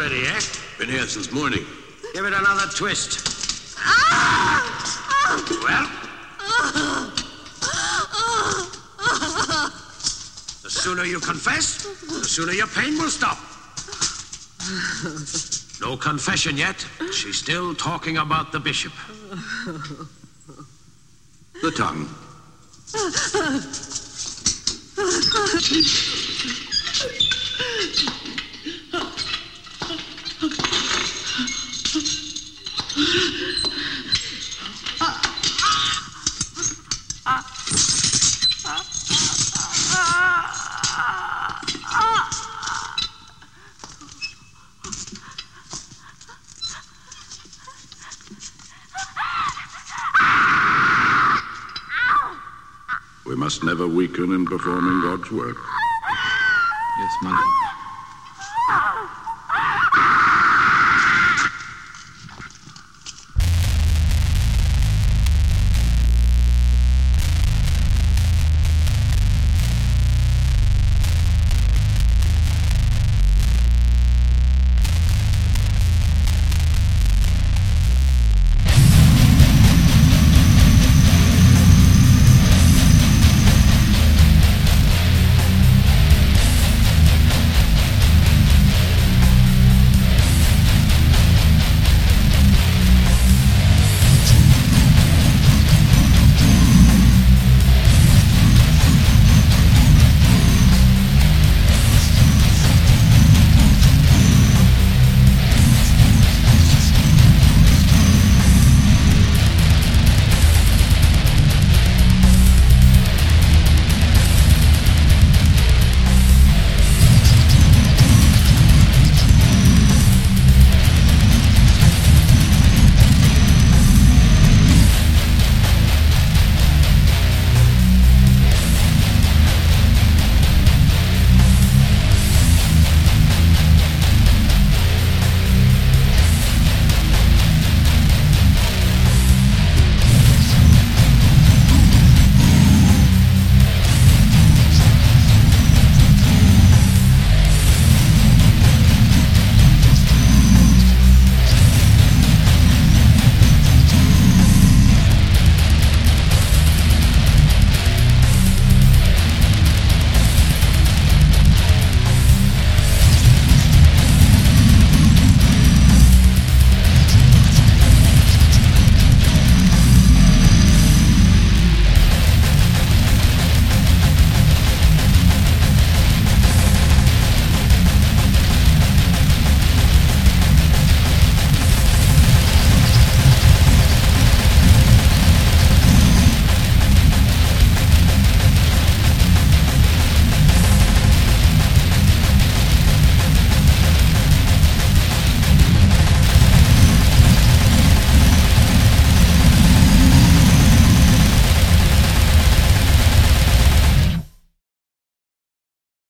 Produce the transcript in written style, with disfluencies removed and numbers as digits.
already, eh? Been here since morning. Give it another twist. Well? The sooner you confess, the sooner your pain will stop. No confession yet. She's still talking about the bishop. The tongue. We must never weaken in performing God's work. Yes, my lord.